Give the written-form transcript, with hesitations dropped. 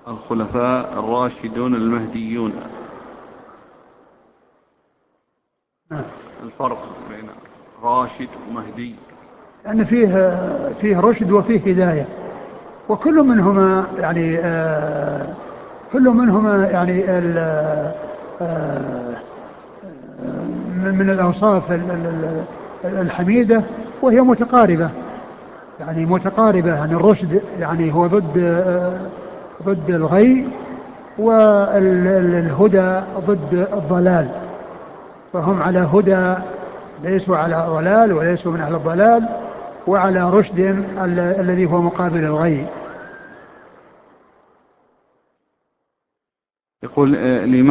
الخلفاء الراشدون المهديون. نعم. الفرق بين راشد ومهدي. يعني فيه رشد وفيه هداية، وكل منهما يعني كل منهما يعني آه، من الأوصاف الحميدة، وهي متقاربة، يعني متقاربة. يعني الرشد يعني هو ضد الغي، والهدى ضد الضلال، فهم على هدى، ليسوا على ضلال وليسوا من أهل الضلال، وعلى رشد الذي هو مقابل الغي. يقول